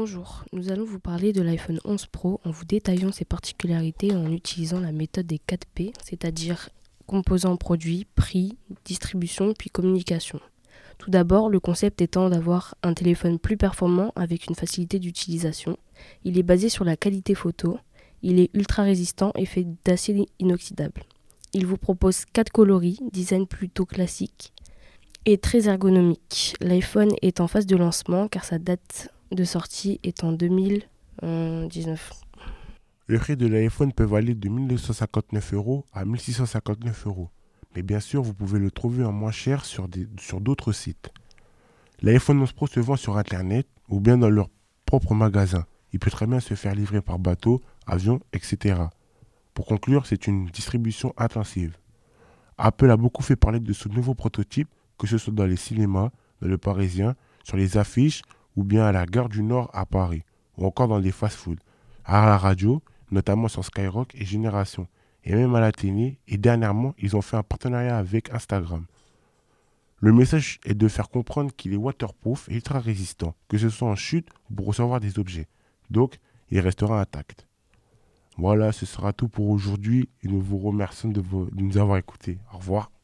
Bonjour, nous allons vous parler de l'iPhone 11 Pro en vous détaillant ses particularités en utilisant la méthode des 4 P, c'est-à-dire composants produits, prix, distribution puis communication. Tout d'abord, le concept étant d'avoir un téléphone plus performant avec une facilité d'utilisation. Il est basé sur la qualité photo, il est ultra résistant et fait d'acier inoxydable. Il vous propose 4 coloris, design plutôt classique et très ergonomique. L'iPhone est en phase de lancement car sa date de sortie est en 2019. Le prix de l'iPhone peut aller de 1259 € à 1659 €. Mais bien sûr, vous pouvez le trouver en moins cher sur d'autres sites. L'iPhone 11 Pro se vend sur Internet ou bien dans leur propre magasin. Il peut très bien se faire livrer par bateau, avion, etc. Pour conclure, c'est une distribution intensive. Apple a beaucoup fait parler de ce nouveau prototype, que ce soit dans les cinémas, dans le Parisien, sur les affiches ou bien à la gare du Nord à Paris, ou encore dans des fast-foods, à la radio, notamment sur Skyrock et Génération, et même à la télé, et dernièrement, ils ont fait un partenariat avec Instagram. Le message est de faire comprendre qu'il est waterproof et ultra résistant, que ce soit en chute ou pour recevoir des objets. Donc, il restera intact. Voilà, ce sera tout pour aujourd'hui et nous vous remercions de nous avoir écoutés. Au revoir.